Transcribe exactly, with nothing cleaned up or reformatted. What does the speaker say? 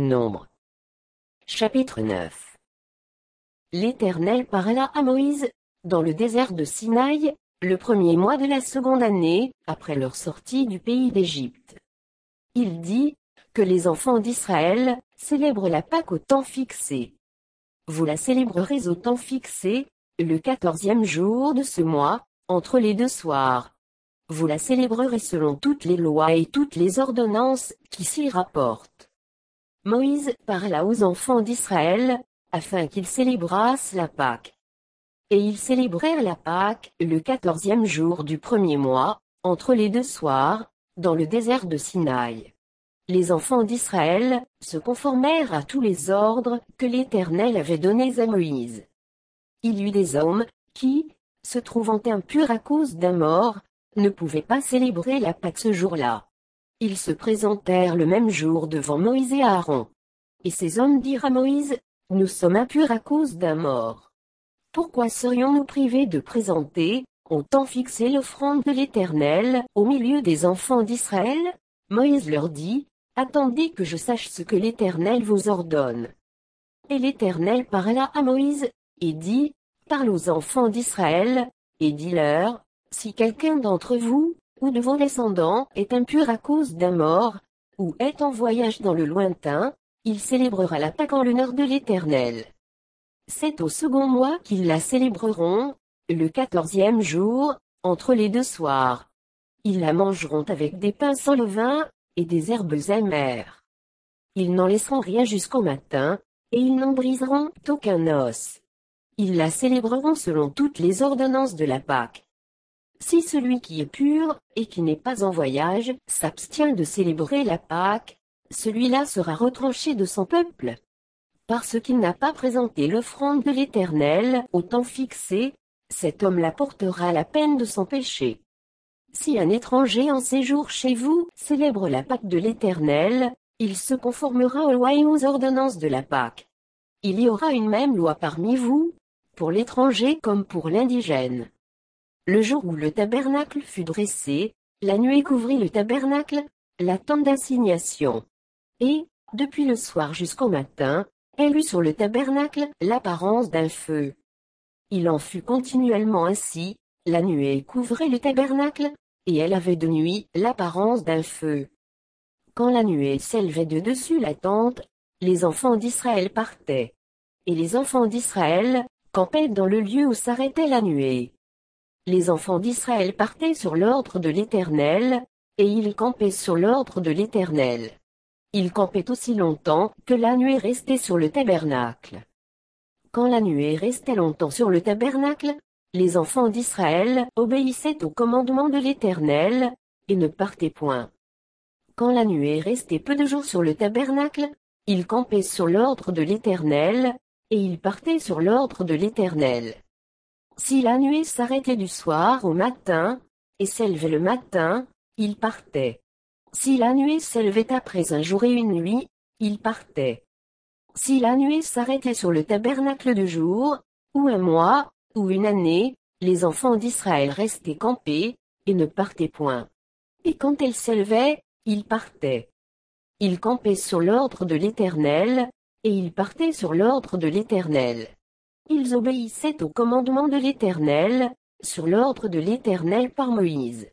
Nombre. Chapitre neuf. L'Éternel parla à Moïse, dans le désert de Sinaï, le premier mois de la seconde année, après leur sortie du pays d'Égypte. Il dit, que les enfants d'Israël célèbrent la Pâque au temps fixé. Vous la célébrerez au temps fixé, le quatorzième jour de ce mois, entre les deux soirs. Vous la célébrerez selon toutes les lois et toutes les ordonnances qui s'y rapportent. Moïse parla aux enfants d'Israël, afin qu'ils célébrassent la Pâque. Et ils célébrèrent la Pâque le quatorzième jour du premier mois, entre les deux soirs, dans le désert de Sinaï. Les enfants d'Israël se conformèrent à tous les ordres que l'Éternel avait donnés à Moïse. Il y eut des hommes, qui, se trouvant impurs à cause d'un mort, ne pouvaient pas célébrer la Pâque ce jour-là. Ils se présentèrent le même jour devant Moïse et Aaron. Et ces hommes dirent à Moïse, « Nous sommes impurs à cause d'un mort. Pourquoi serions-nous privés de présenter, au temps fixé l'offrande de l'Éternel, au milieu des enfants d'Israël ?» Moïse leur dit, « Attendez que je sache ce que l'Éternel vous ordonne. » Et l'Éternel parla à Moïse, et dit, « Parle aux enfants d'Israël, et dis-leur, si quelqu'un d'entre vous, ou de vos descendants, est impur à cause d'un mort, ou est en voyage dans le lointain, il célébrera la Pâque en l'honneur de l'Éternel. C'est au second mois qu'ils la célébreront, le quatorzième jour, entre les deux soirs. Ils la mangeront avec des pains sans levain, et des herbes amères. Ils n'en laisseront rien jusqu'au matin, et ils n'en briseront aucun os. Ils la célébreront selon toutes les ordonnances de la Pâque. Si celui qui est pur, et qui n'est pas en voyage, s'abstient de célébrer la Pâque, celui-là sera retranché de son peuple. Parce qu'il n'a pas présenté l'offrande de l'Éternel au temps fixé, cet homme-là portera la peine de son péché. Si un étranger en séjour chez vous célèbre la Pâque de l'Éternel, il se conformera aux lois et aux ordonnances de la Pâque. Il y aura une même loi parmi vous, pour l'étranger comme pour l'indigène. Le jour où le tabernacle fut dressé, la nuée couvrit le tabernacle, la tente d'assignation. Et, depuis le soir jusqu'au matin, elle eut sur le tabernacle l'apparence d'un feu. Il en fut continuellement ainsi, la nuée couvrait le tabernacle, et elle avait de nuit l'apparence d'un feu. Quand la nuée s'élevait de dessus la tente, les enfants d'Israël partaient. Et les enfants d'Israël campaient dans le lieu où s'arrêtait la nuée. Les enfants d'Israël partaient sur l'ordre de l'Éternel, et ils campaient sur l'ordre de l'Éternel. Ils campaient aussi longtemps que la nuée restait sur le tabernacle. Quand la nuée restait longtemps sur le tabernacle, les enfants d'Israël obéissaient au commandement de l'Éternel, et ne partaient point. Quand la nuée restait peu de jours sur le tabernacle, ils campaient sur l'ordre de l'Éternel, et ils partaient sur l'ordre de l'Éternel. Si la nuée s'arrêtait du soir au matin, et s'élevait le matin, ils partaient. Si la nuée s'élevait après un jour et une nuit, ils partaient. Si la nuée s'arrêtait sur le tabernacle de jour, ou un mois, ou une année, les enfants d'Israël restaient campés, et ne partaient point. Et quand elle s'élevait, ils partaient. Ils campaient sur l'ordre de l'Éternel, et ils partaient sur l'ordre de l'Éternel. Ils obéissaient au commandement de l'Éternel, sur l'ordre de l'Éternel par Moïse.